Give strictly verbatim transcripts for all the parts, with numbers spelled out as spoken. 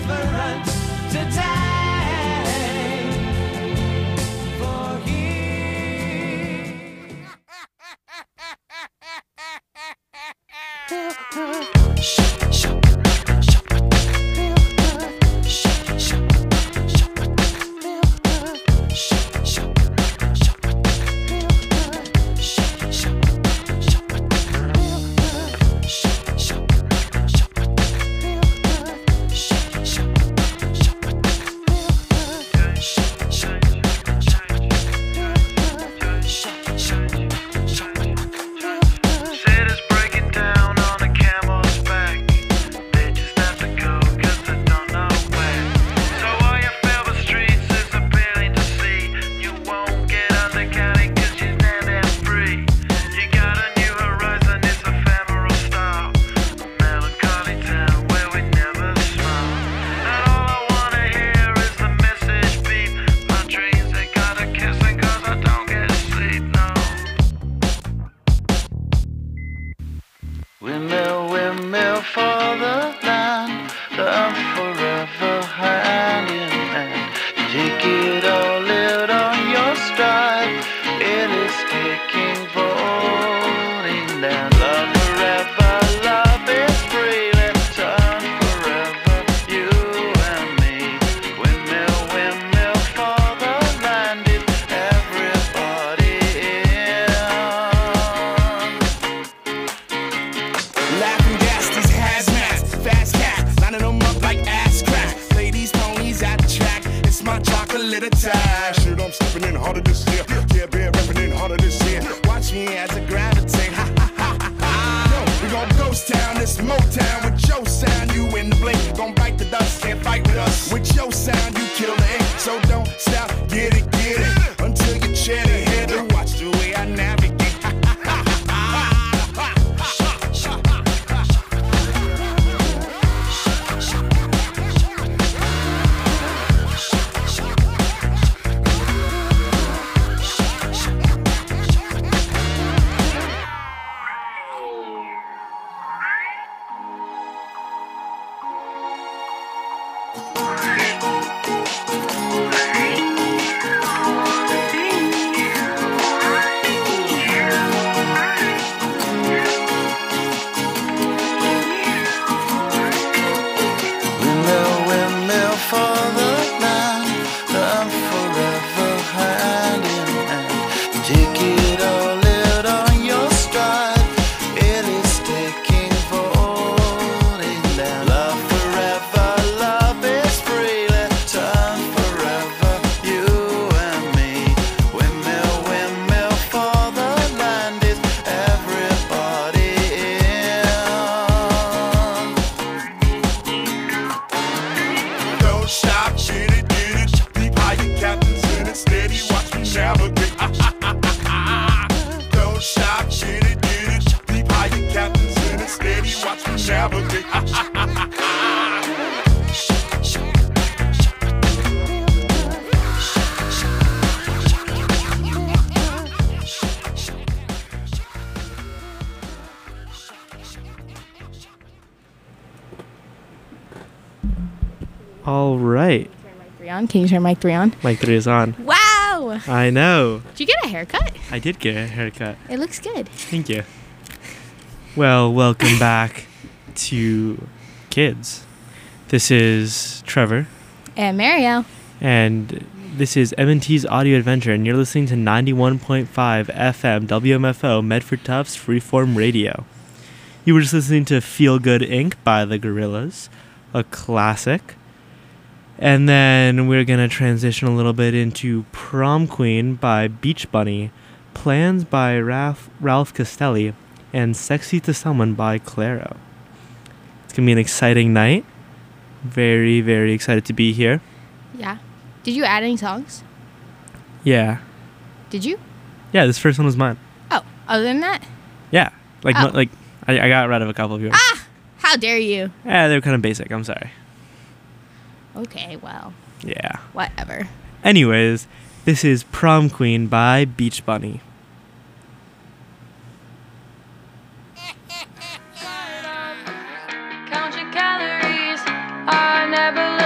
different today. For Windmill, windmill for the land, love forever hand in hand. Take it all out on your stride, it is taking voting down. Love forever, love is free, let's turn forever, you and me. Windmill, windmill for the land, is everybody in. Laughing gas, these hazmats, fast cats, lining them up like ass crack. Play these ponies at the track, it's my chocolate attack. Shit, I'm stepping in harder this year. Yeah, bear repping in harder this year. Watch me as I gravitate. Ha ha ha ha ha. No, we gon' ghost town, this Motown with your sound. You in the blink, gon' bite the dust, can't fight with us. With your sound, you kill the ink. So don't stop, get it, get it, until you chat ahead and watch the way I navigate. Windmill, windmill for the land, love forever hand in hand. Take it all out on your stride, it is taking voting down. Love forever, love is free, let's turn forever, you and me. Windmill, windmill for the land, is everybody in. Don't stop, get it, get it. Deep higher captains in it, steady, watch me navigate. Ah, ah, ah, ah, ah. Don't stop, get it, get it. Deep higher captains in it, steady, watch me navigate. Ah, ah, ah, ah, ah. All right. Three on. Can you turn mic three on? Mic three is on. Wow! I know. Did you get a haircut? I did get a haircut. It looks good. Thank you. Well, welcome back to Kids. This is Trevor, And Mario. and this is M and T's Audio Adventure, and you're listening to ninety-one point five F M W M F O Medford Tufts Freeform Radio. You were just listening to Feel Good Incorporated by the Gorillaz, a classic. And then we're going to transition a little bit into Prom Queen by Beach Bunny, Plans by Ralph, Ralph Castelli, and Sexy to Someone by Clairo. It's going to be an exciting night. Very, very excited to be here. Yeah. Did you add any songs? Yeah. Did you? Yeah, this first one was mine. Oh, other than that? Yeah. Like, Oh. mo- like I, I got rid of a couple of yours. Ah! How dare you? Yeah, they were kind of basic. I'm sorry. Okay, well, Yeah. whatever. Anyways, this is Prom Queen by Beach Bunny. Count your calories. I never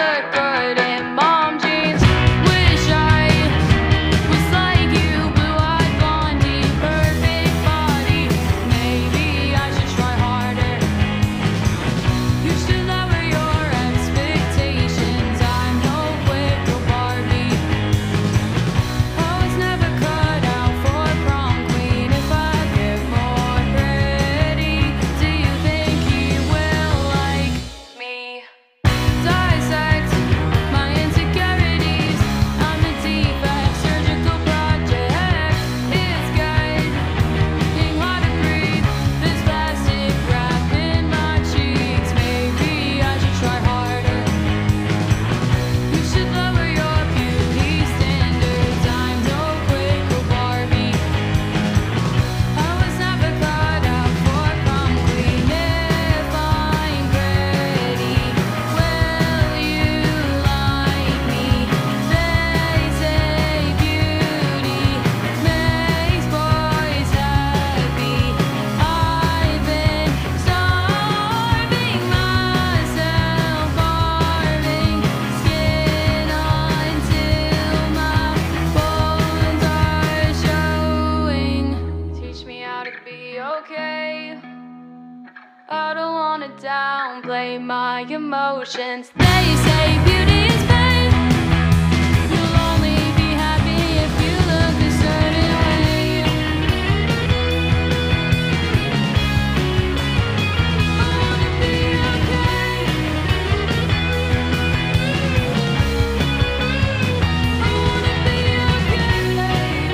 downplay my emotions. They say beauty is fake. You'll only be happy if you look a certain way. I wanna be okay. I wanna be okay, babe.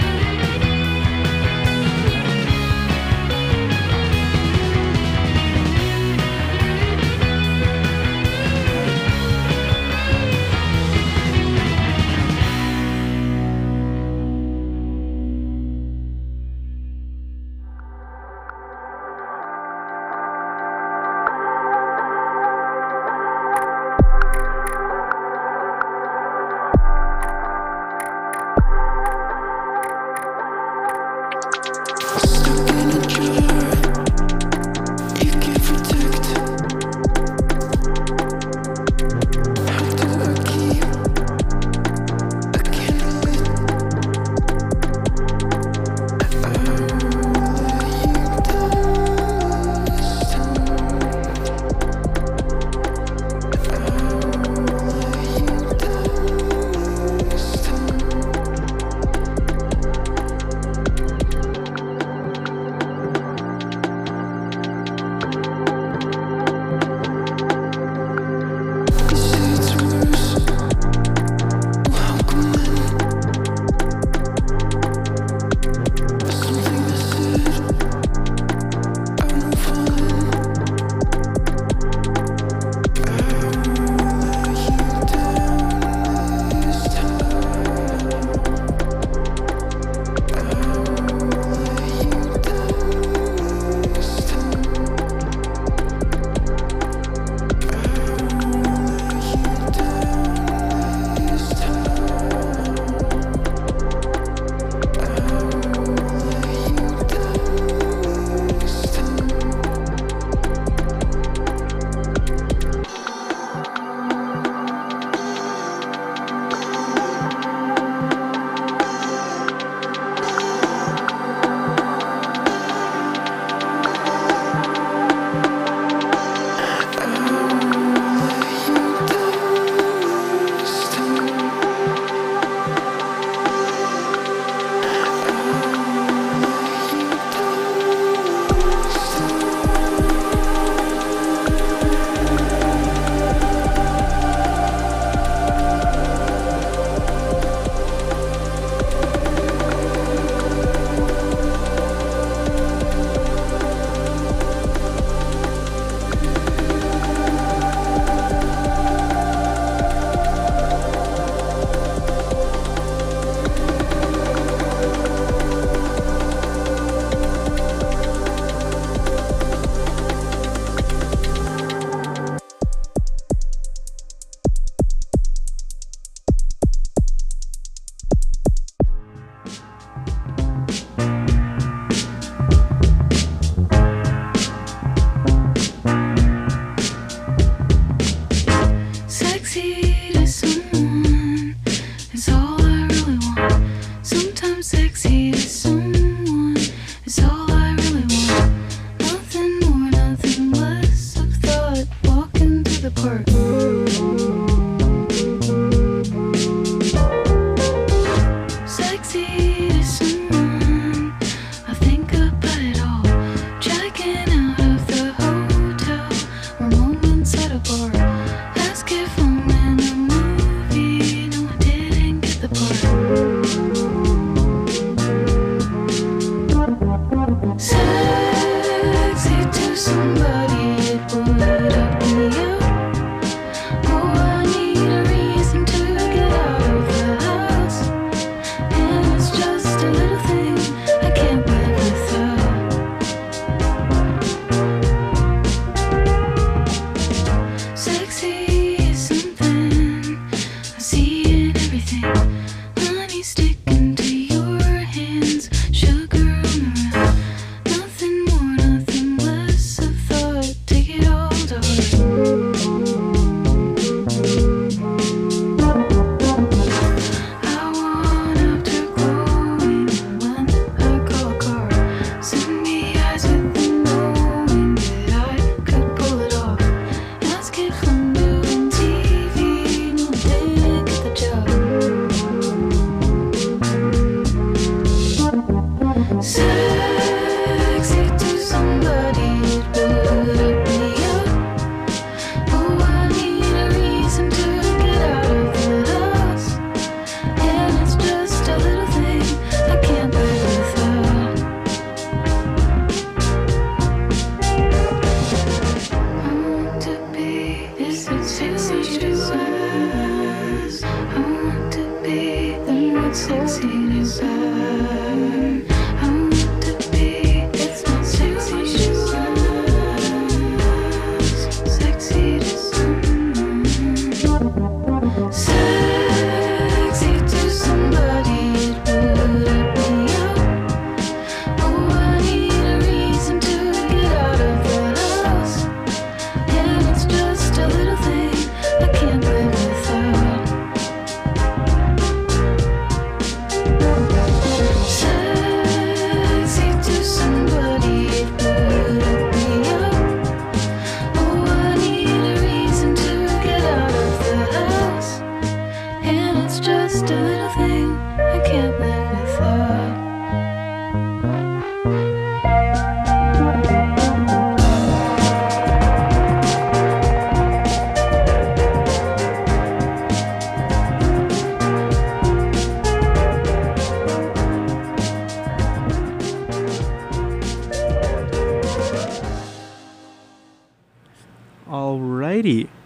Alrighty.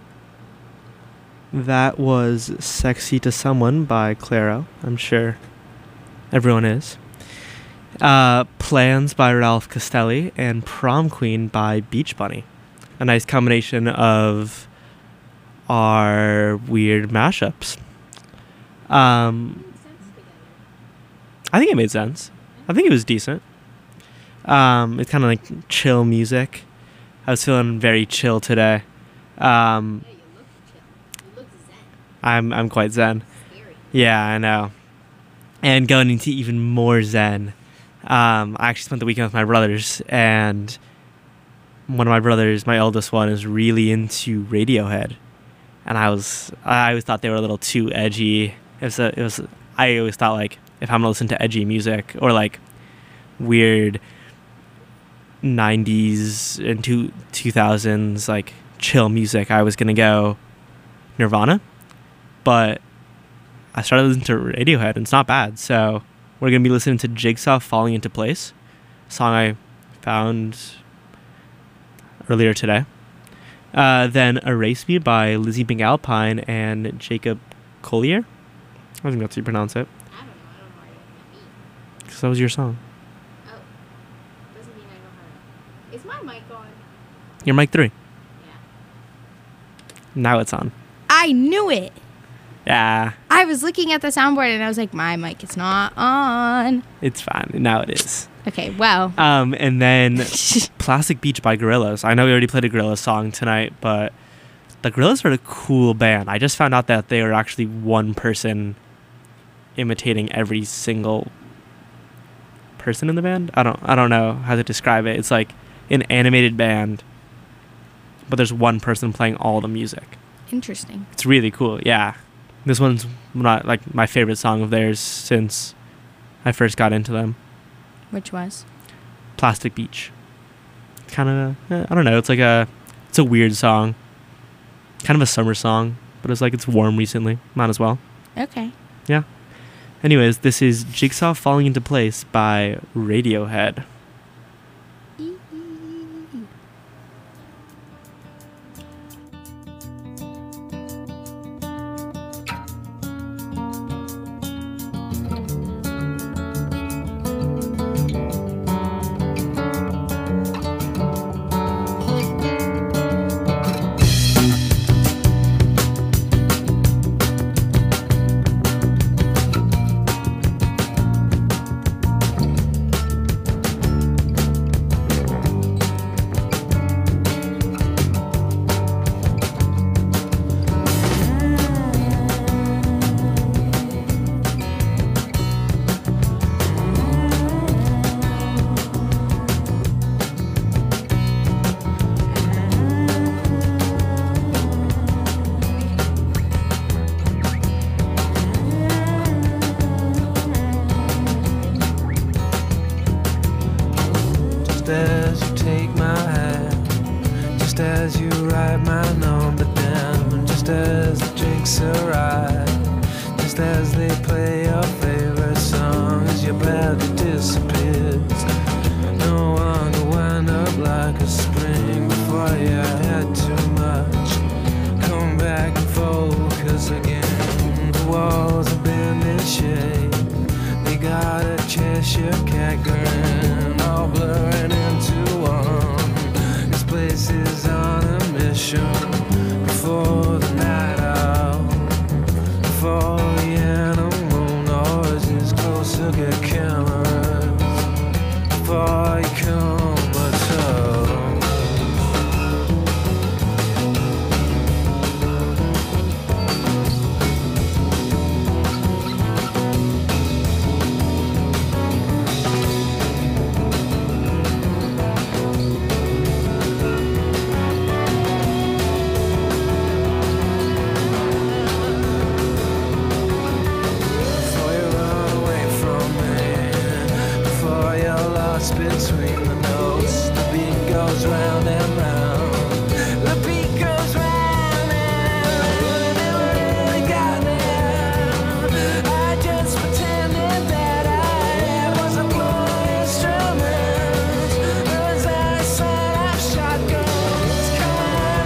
That was Sexy to Someone by Clairo. I'm sure everyone is. Uh, Plans by Ralph Castelli and Prom Queen by Beach Bunny. A nice combination of our weird mashups. Um, I think it made sense. I think it was decent. Um, it's kind of like chill music. I was feeling very chill today. Um, Yeah, you look chill. You look zen. I'm I'm quite zen. Scary. Yeah, I know. And going into even more zen, um, I actually spent the weekend with my brothers, and one of my brothers, my eldest one, is really into Radiohead, and I was I always thought they were a little too edgy. It was a, it was I always thought like if I'm gonna listen to edgy music or like weird nineties and two two thousands like chill music, I was gonna go Nirvana, but I started listening to Radiohead and it's not bad. So we're gonna be listening to Jigsaw Falling Into Place, a song I found earlier today. Uh, then Erase Me by Lizzie McAlpine and Jacob Collier. I think that's how you pronounce it. I don't know. I don't know how to mean. Because that was your song. Oh. Doesn't mean I know how to. Is my mic on? Your mic three. Yeah. Now it's on. I knew it. Yeah, I was looking at the soundboard and I was like, my mic is not on. it's fine. Now it is. Okay, well. Um, and then Plastic Beach by Gorillaz. I know we already played a Gorillaz song tonight, but the Gorillaz are a cool band. I just found out that they were actually one person imitating every single person in the band. I don't I don't know how to describe it. It's like an animated band, but there's one person playing all the music. Interesting. It's really cool. Yeah. This one's not like my favorite song of theirs since I first got into them. Which was? Plastic Beach. Kind of, eh, I don't know. It's like a, it's a weird song. Kind of a summer song, but it's like it's warm recently. Might as well. Okay. Yeah. Anyways, this is Jigsaw Falling Into Place by Radiohead. Just as you take my hand, just as you write my number down, just as the drinks arrive, just as they play your favorite song, as your body disappears. No one will wind up like a spring before you had too much. Come back and focus again. The walls have been in shape. They got a Cheshire cat grin, all blurring into one. This place is on a mission before the night out, before the animal noises closer get cameras, before you come at all. Before you run away from me, before you're lost between the notes, the beat goes round and round. The beat goes round and round, never really got there. I just pretended that I was a blowing instrument. As I set off shotguns, coming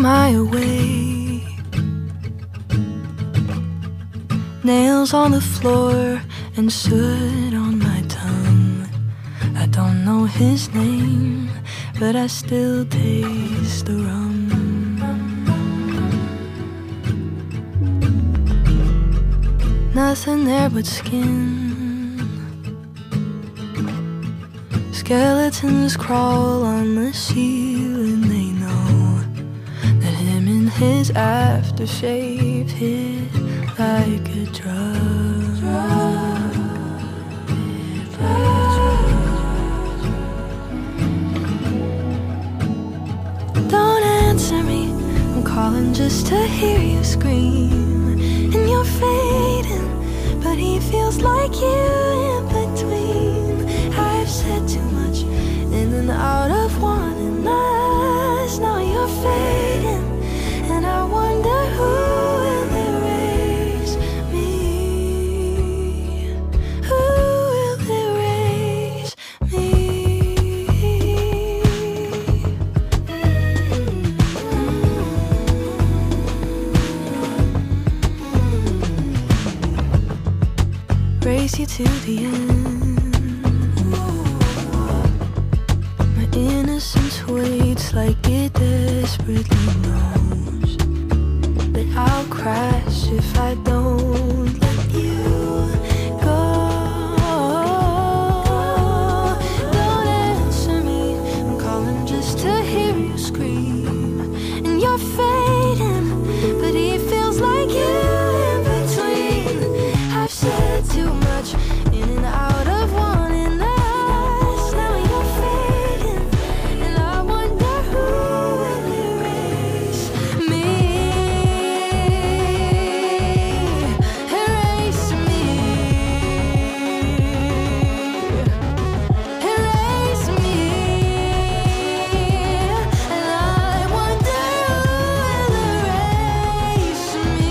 am I away? Nails on the floor and soot on my tongue. I don't know his name, but I still taste the rum. Nothing there but skin. Skeletons crawl on the ceiling. They know that him and his aftershave hit like a drug. Don't answer me, I'm calling just to hear you scream. And you're fading, but he feels like you in between. I've said too much, in and out of wanting us. Now you're fading, and I wonder who will erase me. Who will erase me? Race you to the end. My innocence waits like it desperately knows that I'll crash if I don't let you go. Don't answer me, I'm calling just to hear you scream. And you're fading, but he feels like you in between. I've said too much, in and out of wanting us. Now you're fading, and I wonder who will erase me. Erase me. Erase me. And I wonder who will erase me.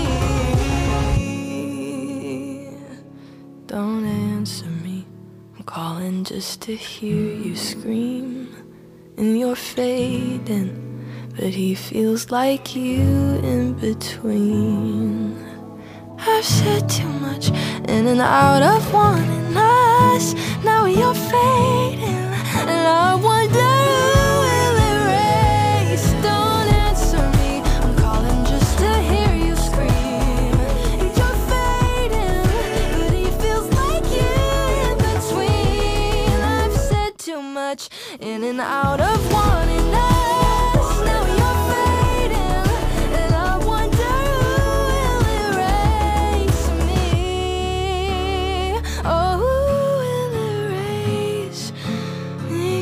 Don't answer me, I'm calling just to hear you scream. And you're fading, but he feels like you in between. I've said too much, in and out of wanting us. Now you're fading, and I wonder who will erase. Don't answer me, I'm calling just to hear you scream. And you're fading, but he feels like you in between. I've said too much, in and out of wanting us. Now you're fading, and I wonder who will erase me. Oh, who will erase me?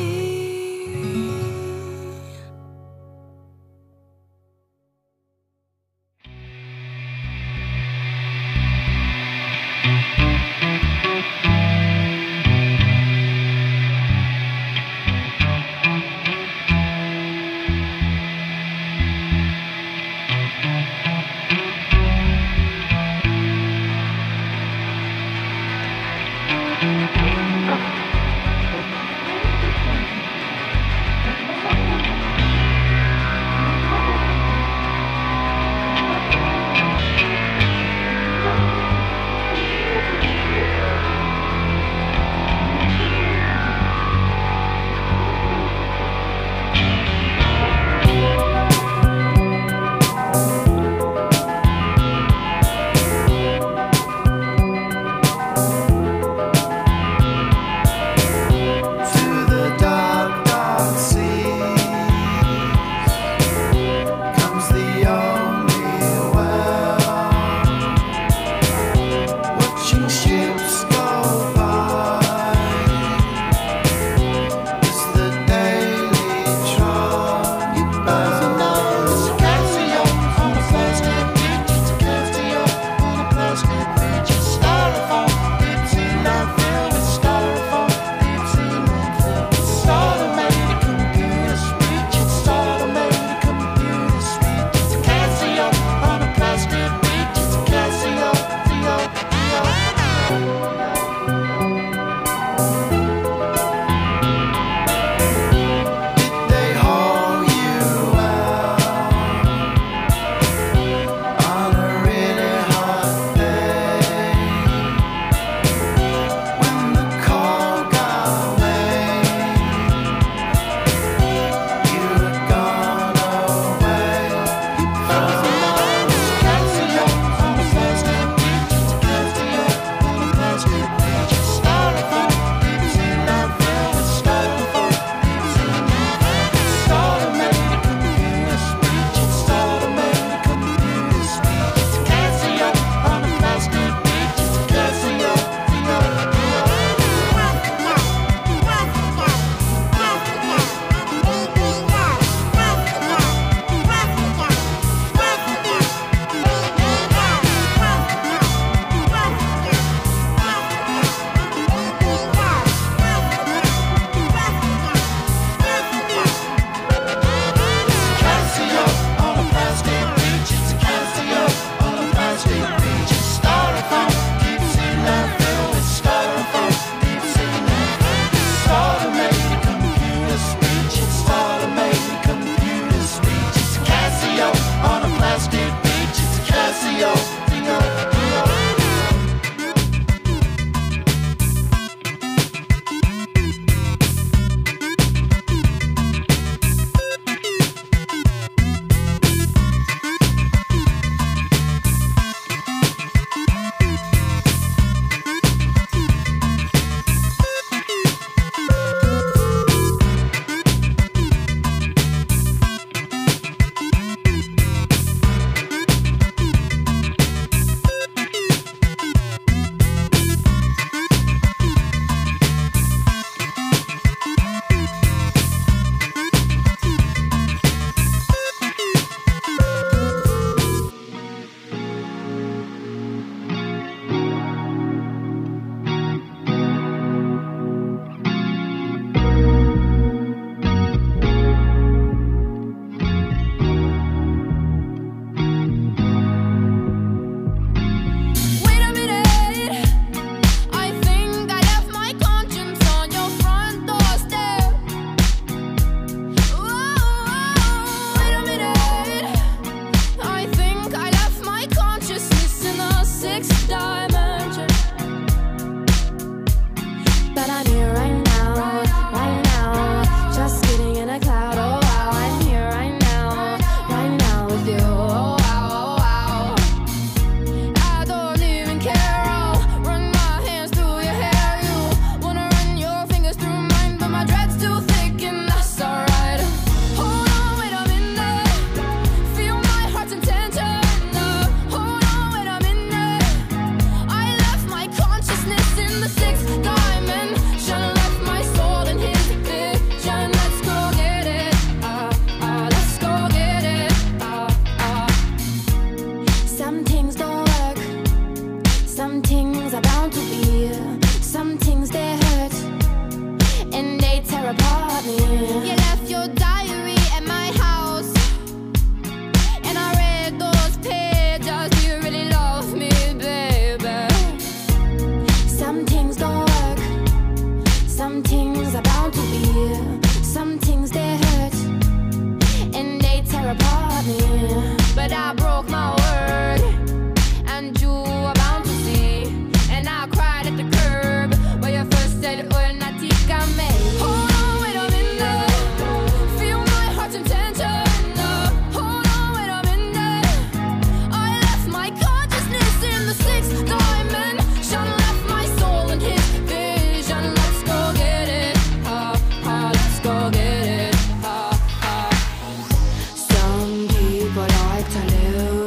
me. You left your diary at my house, and I read those pages. Do you really love me, baby? Some things don't work, some things are bound to be, some things they hurt and they tear apart me. But I broke my word, and you are bound to see. And I cried at the curb where you first said, "Oh, natika me." Hold on, wait a minute. Feel my heart's intention. Hold on, wait a minute. I left my consciousness in the sixth dimension. Left my soul in his vision. Let's go get it. Ah, ah, let's go get it. Ah, ah. Some people like to live,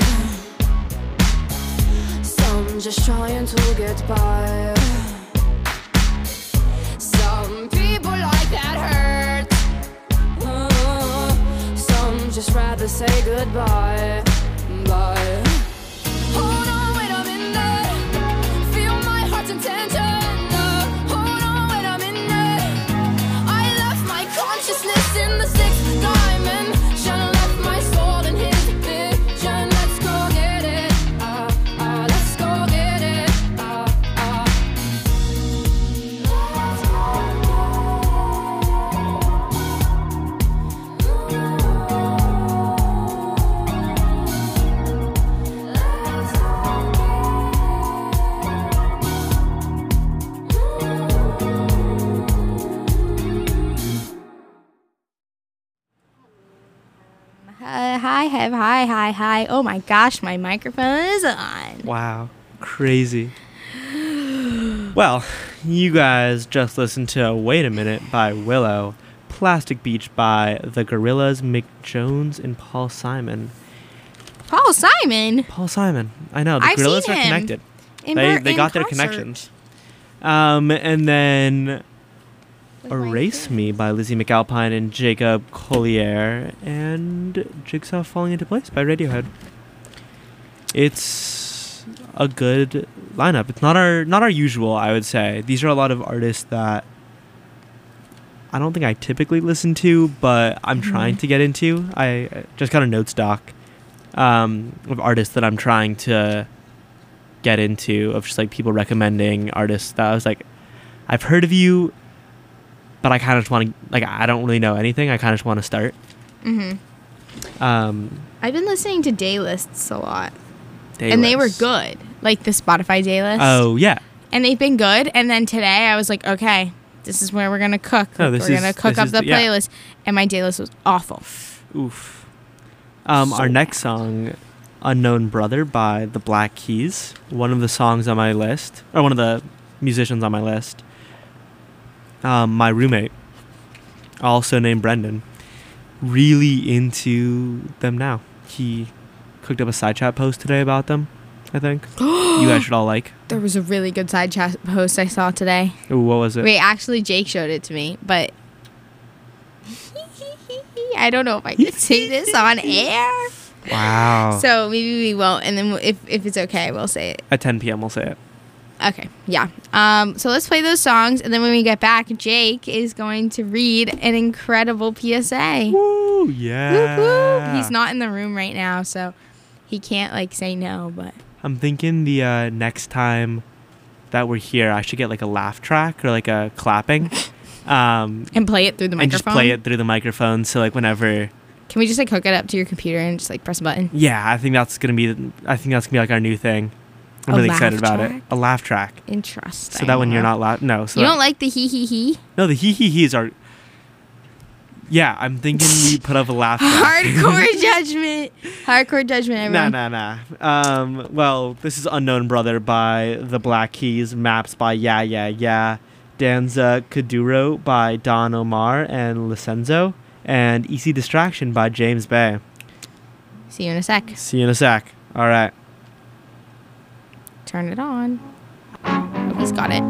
some just trying to get by. Some people like that hurt. Uh, some just rather say goodbye. Bye. Hold on, wait a minute. Feel my heart's intention. Hold on, wait a minute. I left my consciousness in the sixth dimension. Left my soul in his vision. Let's go get it. Ah, ah, let's go get it. Ah, ah. Let's go Uh, hi, have hi, hi, hi. Oh my gosh, my microphone is on. Wow. Crazy. Well, you guys just listened to Wait a Minute by Willow, Plastic Beach by the Gorillas, Mick Jones, and Paul Simon. Paul Simon. Paul Simon. I know. The I've Gorillas seen are him connected. in They, Ber- they in got their concert. connections. Um, and then With my Erase Me by Lizzie McAlpine and Jacob Collier, and Jigsaw Falling Into Place by Radiohead. It's a good lineup. It's not our not our usual, I would say. These are a lot of artists that I don't think I typically listen to, but I'm Mhm. trying to get into. I I just got a notes doc um, of artists that I'm trying to get into, of just like people recommending artists that I was like, I've heard of you, but I kind of just want to, like, I don't really know anything. I kind of just want to start. Mm-hmm. Um, I've been listening to day lists a lot, day and they were lists. good, like the Spotify day list. Oh, yeah. And they've been good. And then today I was like, okay, this is where we're gonna cook. Oh, this we're is- gonna cook this up is the the- yeah. playlist, and my day list was awful. Oof. Um, our So next song, Unknown Brother by the Black Keys. One of the songs on my list, or one of the musicians on my list. Um, my roommate, also named Brendan, really into them now. He cooked up a side chat post today about them, I think. You guys should all like. There was a really good side chat post I saw today. Ooh, what was it? Wait, actually, Jake showed it to me, but I don't know if I can say this on air. Wow. So maybe we won't, and then if if it's okay, we'll say it. At ten p.m. we'll say it. Okay, yeah. Um, so let's play those songs, and then when we get back, Jake is going to read an incredible P S A. Woo, yeah. Whoop, whoop. He's not in the room right now, so he can't like say no. But I'm thinking the uh, next time that we're here, I should get like a laugh track or like a clapping. Um, and play it through the and microphone. just play it through the microphone. So like whenever, Can we just like hook it up to your computer and just like press a button? yeah, I think that's gonna be. I think that's gonna be like our new thing. I'm A really laugh excited about track? it. A laugh track, Interesting. so that when you're not laugh, no. So you that- don't like the hee hee hee? no, the hee hee hees are. Yeah, I'm thinking we put up a laugh track. Hardcore judgment. Hardcore judgment, Nah, everyone. nah, nah. Um, well, this is Unknown Brother by The Black Keys, Maps by Yeah, Yeah, Yeah, Danza Kuduro by Don Omar and Licenzo, and Easy Distraction by James Bay. See you in a sec. See you in a sec. All right. Turn it on. Oh, he's got it.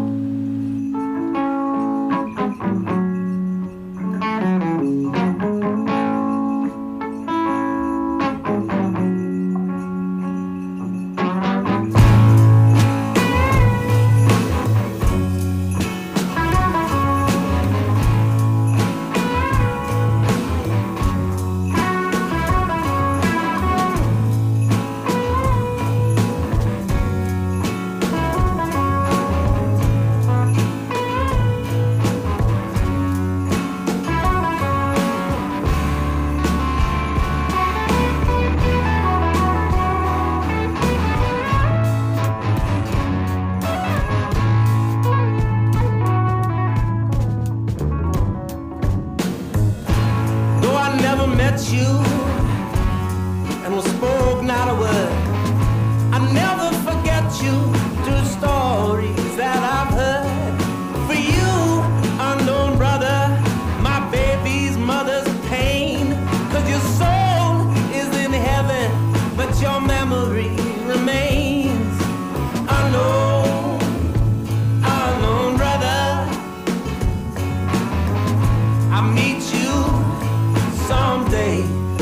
at you and we spoke not a word. I never forget you through stories that I've heard. For you, unknown brother, my baby's mother's pain. Cause your soul is in heaven, but your memory remains unknown, unknown brother. I'll meet you someday.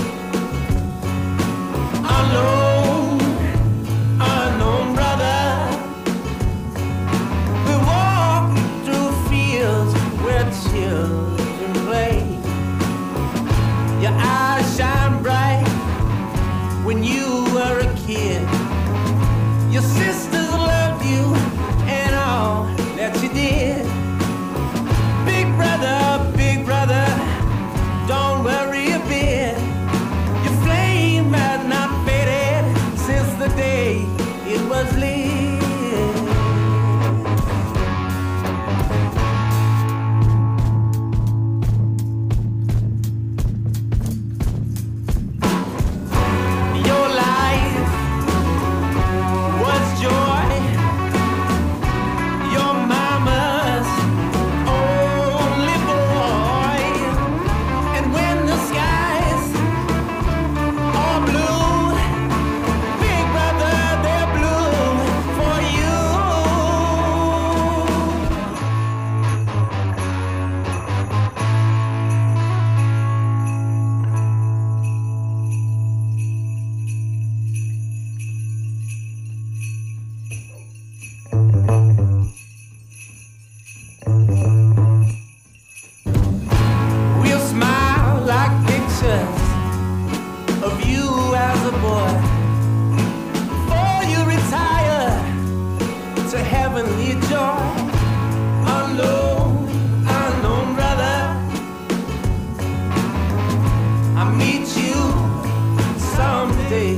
Unknown, unknown brother. We walk through fields where children play. Your eyes shine bright when you were a kid. Your sisters loved you and all that you did. Big brother, big brother, don't worry a bit. Your flame has not faded since the day it was lit. Your life was joy. Your mama's only boy. And when the skies are blue, big brother, they're blue for you. We'll smile like pictures of you as a boy before you retire to heavenly joy. Unknown, unknown brother, I'll meet you someday.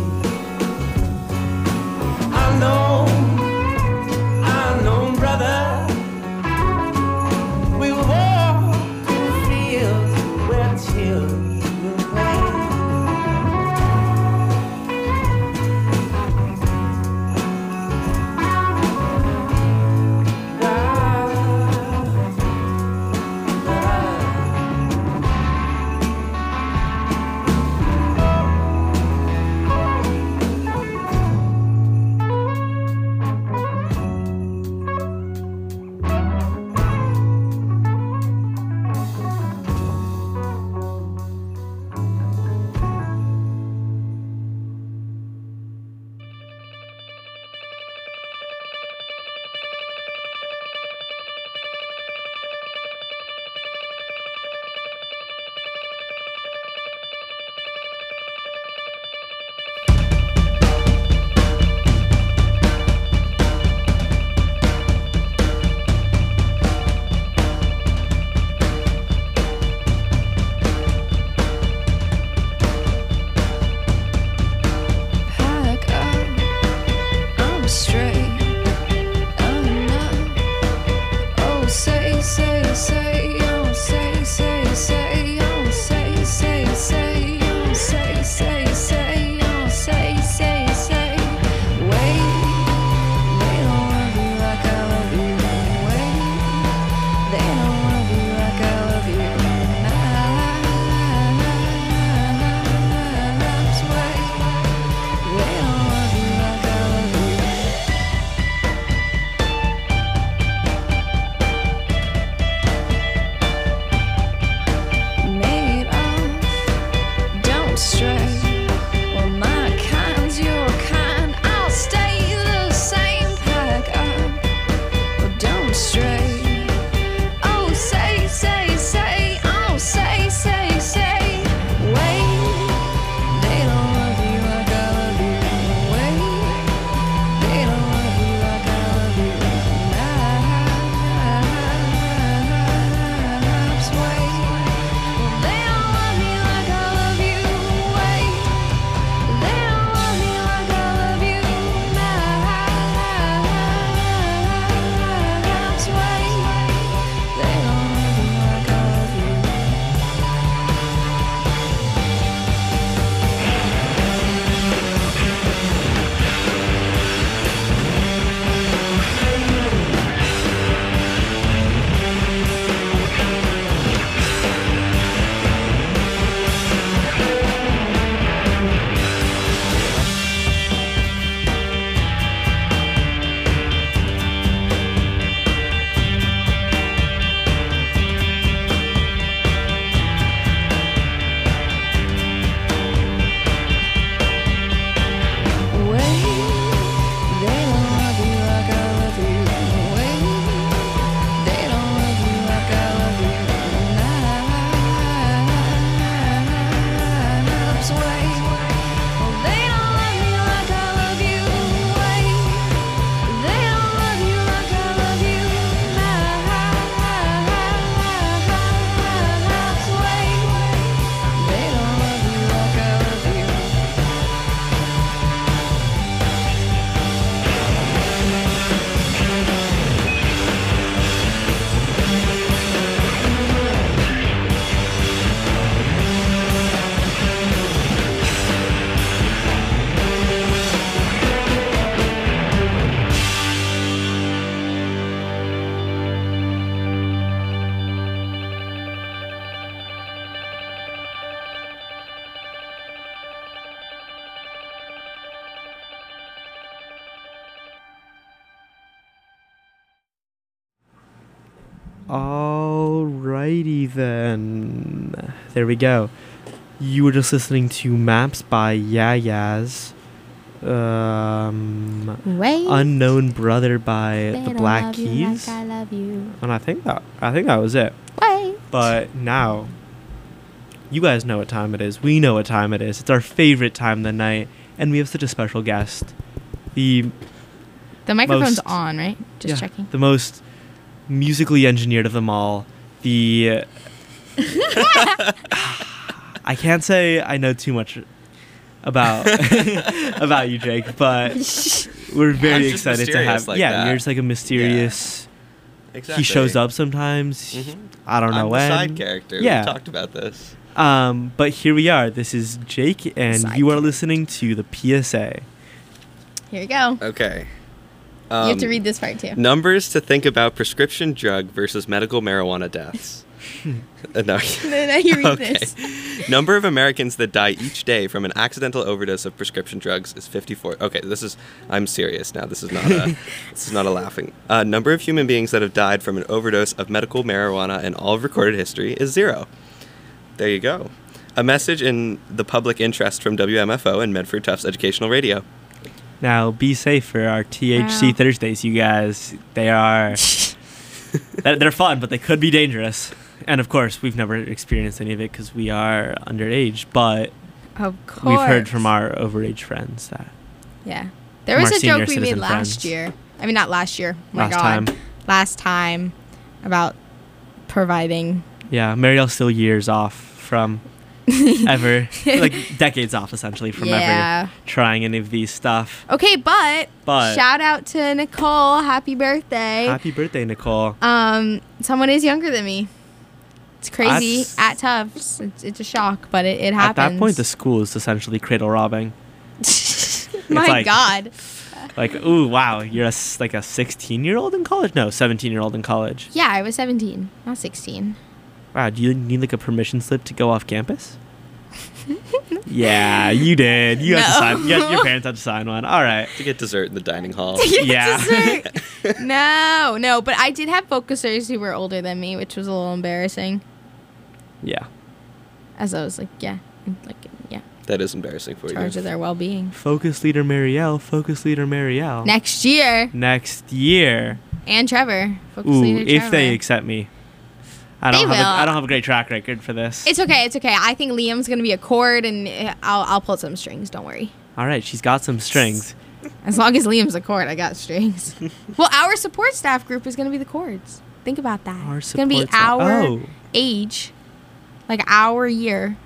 Unknown, unknown brother. We walk through fields where children play. Pack up, I'm straight. Oh no. Oh say, say, say, oh say, say, say, oh say, say, say, oh say, say, say, oh say, say, say. Wait, they don't love you like I love you. Wait, they don't love you like I love you. Naps, wait, they don't love you like I love you. Made of, don't stray. Well, my kind's your kind. I'll stay the same. Pack up, well, don't stray. Oh, say, say, say. Oh, say, say, say. Wait, they don't love you like I love you. Wait, they don't love you like I love you. Naps, wait. They don't love me like I love you. Wait. Alrighty then. There we go. You were just listening to Maps by Yayaz. Um, Wait. Unknown Brother by They the don't Black love you Keys. like I love you. And I think that I think that was it. Wait. But now, you guys know what time it is. We know what time it is. It's our favorite time of the night, and we have such a special guest. The The microphone's most- on, right? Just yeah, checking. the most musically engineered of them all. The I can't say I know too much about about you, Jake, but we're very I'm just excited to have. mysterious like yeah, that. you're just like a mysterious. Exactly. He shows up sometimes. Mhm. I don't know I'm when. the side character. Yeah. We talked about this. Um, but here we are. This is Jake, and Side you are character. listening to the P S A. Here we go. Okay. you have to Um, read this part too. Numbers to think about prescription drug versus medical marijuana deaths. Uh, no. No, no, you read Okay. this. Number of Americans that die each day from an accidental overdose of prescription drugs is fifty-four. Okay, this is. I'm serious now. This is not a. this is not a laughing. Uh, number of human beings that have died from an overdose of medical marijuana in all of recorded history is zero. There you go. A message in the public interest from W M F O and Medford Tufts Educational Radio. Now, be safe for our T H C Wow. Thursdays, you guys. They are. they're they're fun, but they could be dangerous. And of course, we've never experienced any of it because we are underage. But Of course. we've heard from our overage friends that Yeah. There from was our a senior joke we made citizen last friends. year. I mean, not last year. Oh my Last God. time. Last time about providing. yeah, Marielle's still years off from ever, like decades off essentially from Yeah. ever trying any of these stuff. Okay, but, But- shout out to Nicole. Happy birthday. Happy birthday, Nicole. Um, someone is younger than me. It's crazy That's- at Tufts. It's, it's a shock, but it, it At happens. that point, the school is essentially cradle robbing. My like- God. Like, ooh, wow, you're a, s- like a sixteen-year-old in college? No, seventeen-year-old in college. Yeah, I was seventeen, not sixteen. Wow, do you need like a permission slip to go off campus? Yeah, you did. You had to No. sign. You had, your parents had to sign one. All right. To get dessert in the dining hall. Yeah. Dessert. no, no, but I did have focusers who were older than me, which was a little embarrassing. Yeah. As I was like, yeah, like yeah, That is embarrassing for in charge you. of their well-being. Focus leader Marielle. Focus leader Marielle. Next year, Next year. and Trevor. Focus Ooh, leader if Trevor. they accept me. I don't They have a, will. I don't have a great track record for this. It's okay. It's okay. I think Liam's gonna be a chord, and uh, I'll I'll pull some strings. Don't worry. All right, she's got some strings. As long as Liam's a chord, I got strings. Well, our support staff group is gonna be the chords. Think about that. Our it's gonna be support staff- our Oh. age, like our year,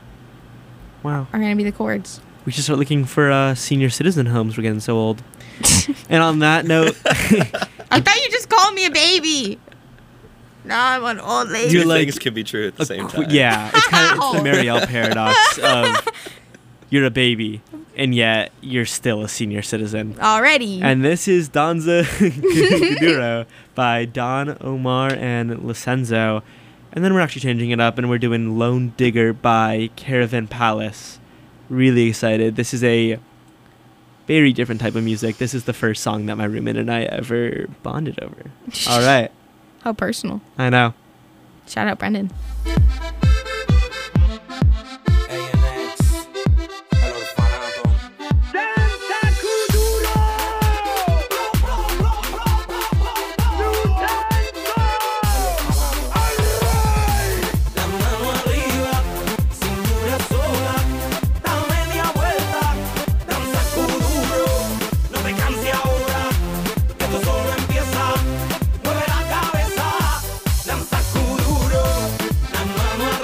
Wow. are gonna be the chords. We should start looking for uh, senior citizen homes. We're getting so old. And on that note, I thought you just called me a baby. Now I'm an old lady. You're Two like things can be true at the a same qu- time. yeah, it's kind of it's the Ow. Marielle paradox of you're a baby and yet you're still a senior citizen. Already. And this is Danza Kuduro by Don Omar and Licenzo. And then we're actually changing it up and we're doing Lone Digger by Caravan Palace. Really excited. This is a very different type of music. This is the first song that my roommate and I ever bonded over. All right. How personal. I know. Shout out Brendan. Mueve la cabeza, danza kuduro, la mano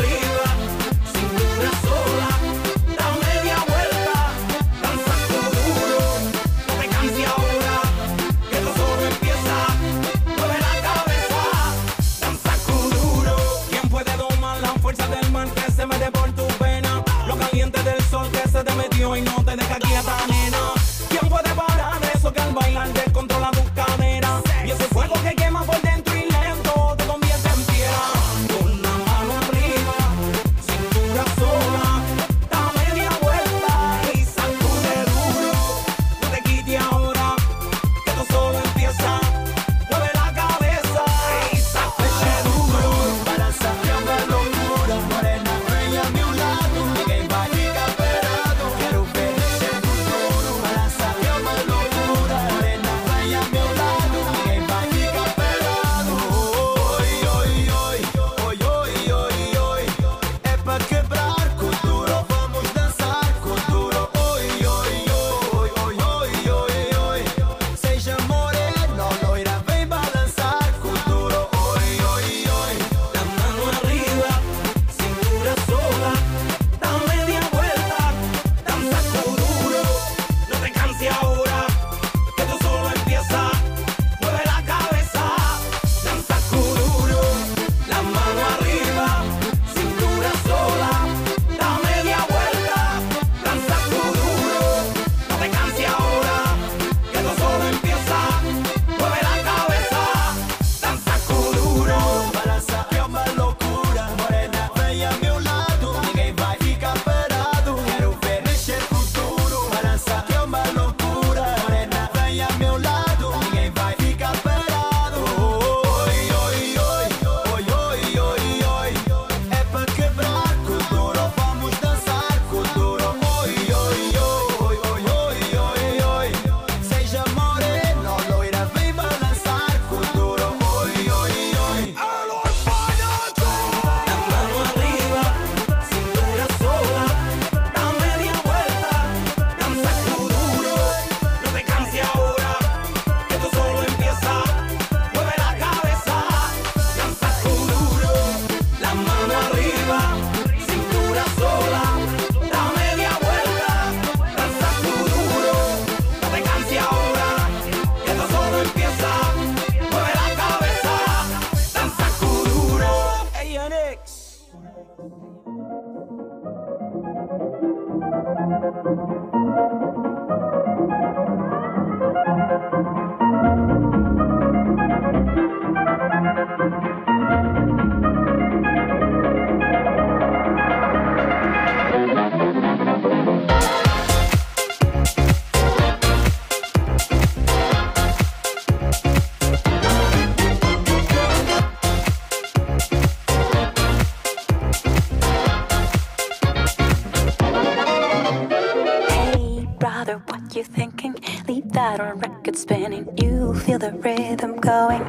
you thinking? Leave that on record spinning. You feel the rhythm going.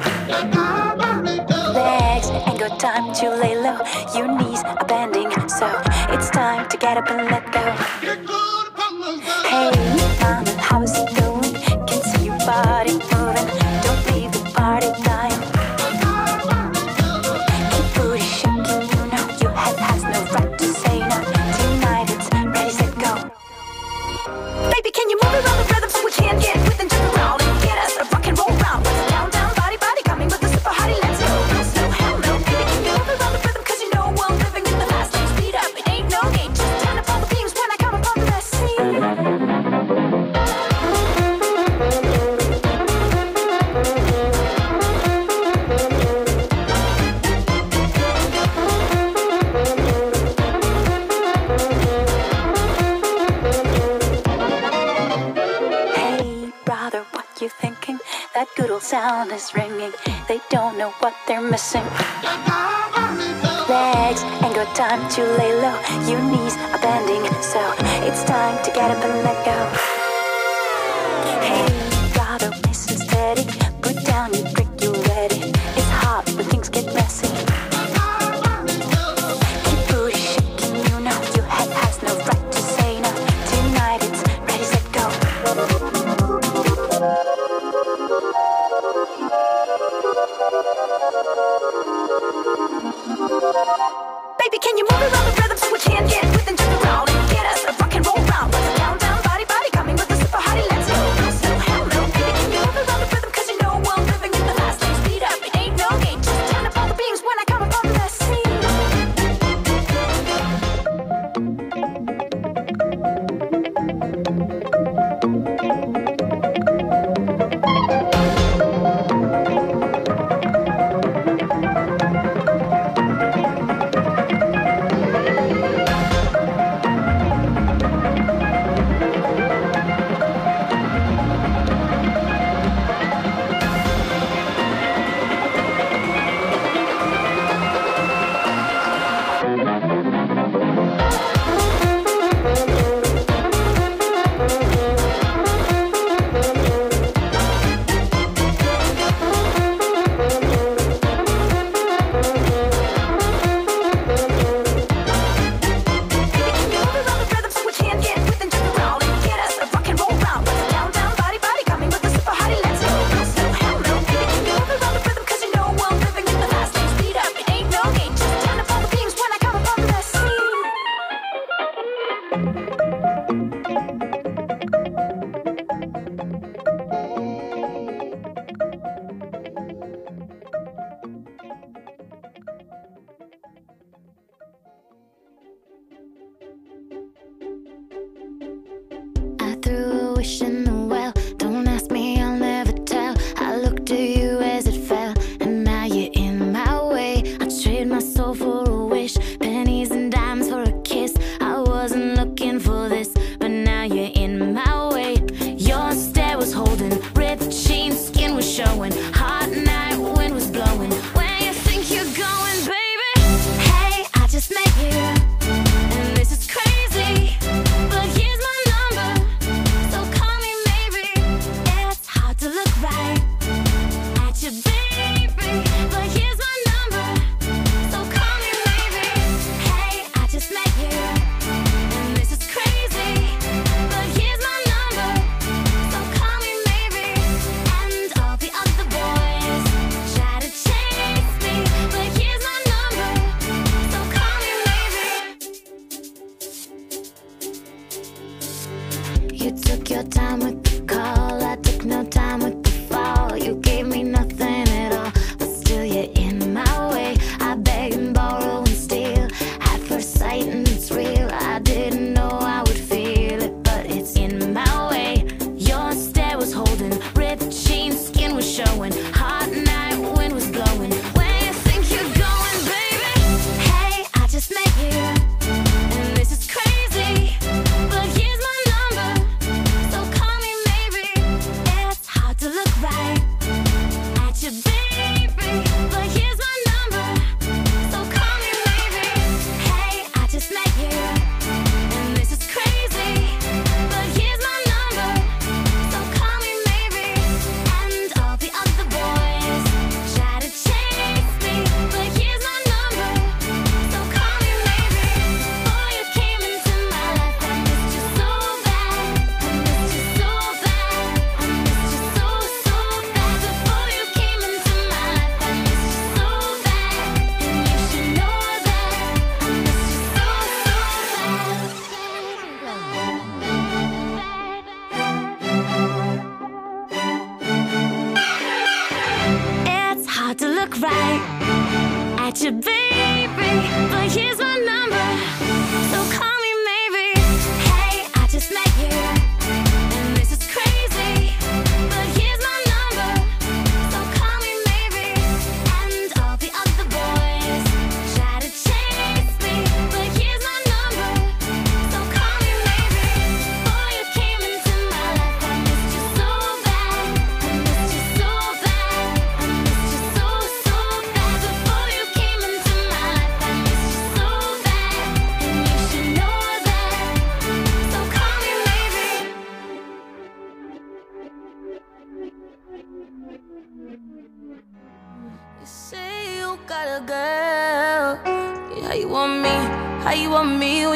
Legs ain't got time to lay low. Your knees are bending, so it's time to get up and let go. Hey, mama, how's it going? Can see your body moving. Don't leave the party dying. Keep booty shaking, you know your head has no right to say no. Tonight it's ready, set, go. Baby, can you move around the rhythm so we can get with and jump around and get us a rock and roll round? Down, down, body, body, coming with the super hottie, let's go. No, no, hell no. Baby, can you move around the rhythm? Cause you know we're living in the fast lane. Speed up, it ain't no game. Just turn up all the beams when I come up on the scene. You thinking that good old sound is ringing? They don't know what they're missing. Legs ain't got time to lay low. Your knees are bending, so it's time to get up and let go. Hey, brother, listen steady. Put down your brick, you ready. It's hot when things get messy. Keep booty shaking, you know your head has no right to say no. Tonight it's ready, set, go. Baby, can you move around the rhythm so we can get with and jump around and get us a rock and roll round? Down, down, body, body, coming with the super hottie, let's go. No, no, hell no. Baby, can you move around the rhythm? Cause you know we're living in the fast lane. Speed up, it ain't no game. Just turn up all the beams when I come up on the scene. To look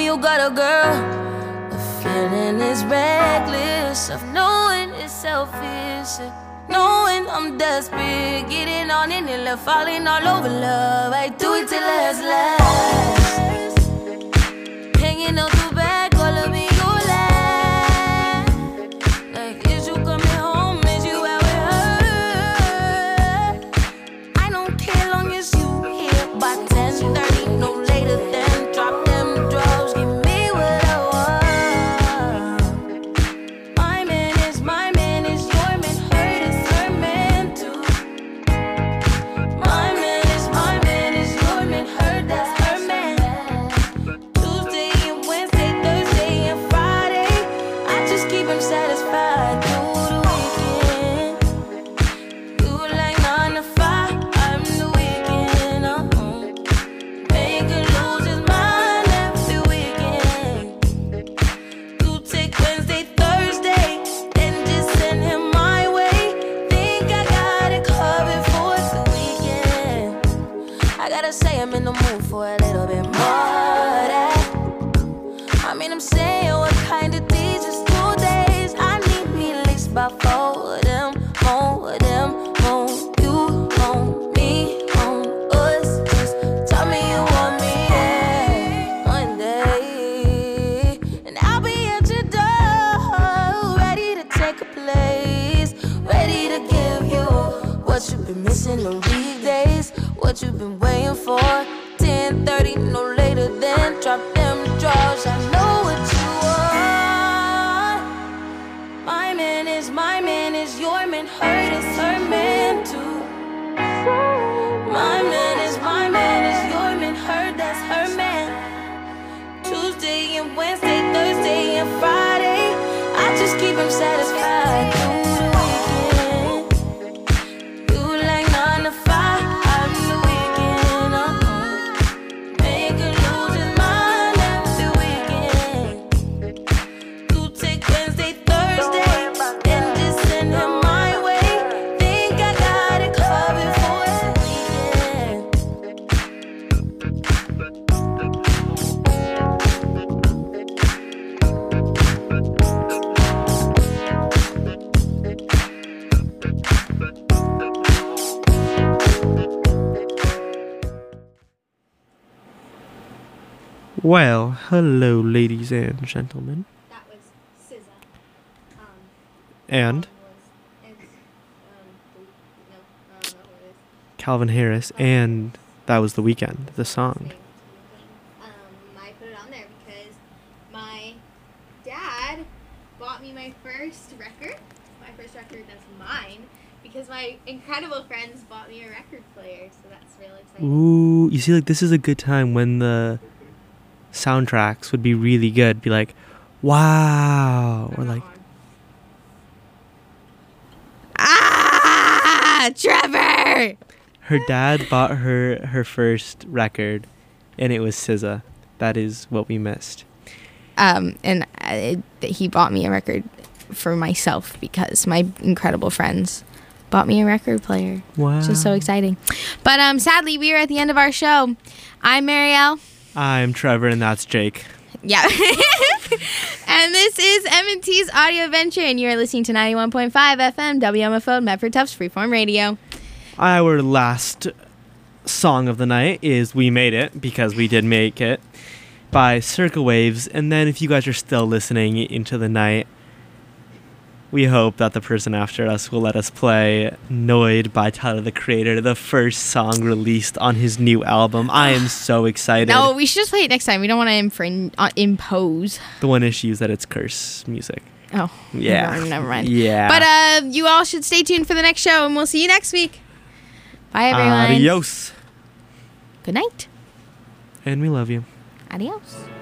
you got a girl. The feeling is reckless of knowing it's selfish, knowing I'm desperate, getting on in it, love, falling all over love. I do it till last, last. Hanging out the back, all of me, you laugh. Like, is you coming home? Is you out with her? I don't care long as you here by ten thirty, no later than drop them drugs, give me what I want. My man is my man, is your man, hurt is her man too. My man is my man, is your man, hurt that's her man. Tuesday and Wednesday, Thursday and Friday, I just keep him satisfied through the weekend. You like nine to five, I'm the weekend. Uh-huh. Make her lose his mind every weekend. You take Wednesday, Thursday, then just send him my way. Think I got it covered for the weekend. I gotta say I'm in the mood for a little bit more of that. I mean, I'm saying what kind of days is two days. I need me at least by four of them, more of them, more you, more me, more us. Just tell me you want me, yeah, one day, and I'll be at your door, ready to take a place, ready to give you what you've been missing on weekdays, what you've been waiting for. ten thirty, no later than drop them drawers. I know what you want. My man is my man, is your man, hurt is her man too. My man is my man, is your man, hurt that's her man. Tuesday and Wednesday, Thursday and Friday, I just keep him satisfied through the weekend. You like nine to five, I'm the weekend. Uh-huh. Make her lose his mind every weekend. You take Wednesday, Thursday, then just send him my way. Think I got it covered for the weekend. Well, hello, ladies and gentlemen. That was S Z A. Um, And was, it's, um, no, I don't know who it is. Calvin Harris, and that was The Weeknd, the song. Um, I put it on there because my dad bought me my first record, my first record that's mine, because my incredible friends bought me a record player, so that's really exciting. Ooh, you see, like, this is a good time when the soundtracks would be really good. Be like, wow, or like, Ah, Trevor! her dad bought her her first record, and it was S Z A. That is what we missed. Um, and uh, he bought me a record for myself because my incredible friends bought me a record player. Wow. Which is so exciting. But um, sadly, we are at the end of our show. I'm Marielle. I'm Trevor, and that's Jake. Yeah. And this is M and T's Audio Adventure, and you're listening to ninety-one point five F M W M F O Medford Tufts Freeform Radio. Our last song of the night is We Made It, because we did make it, by Circle Waves. And then if you guys are still listening into the night, we hope that the person after us will let us play Noid by Tyler, the Creator, the first song released on his new album. I am so excited. No, we should just play it next time. We don't want to infring- uh, impose. The one issue is that it's curse music. Oh. Yeah. Never, never mind. Yeah. But uh, you all should stay tuned for the next show, and we'll see you next week. Bye, everyone. Adios. Good night. And we love you. Adios.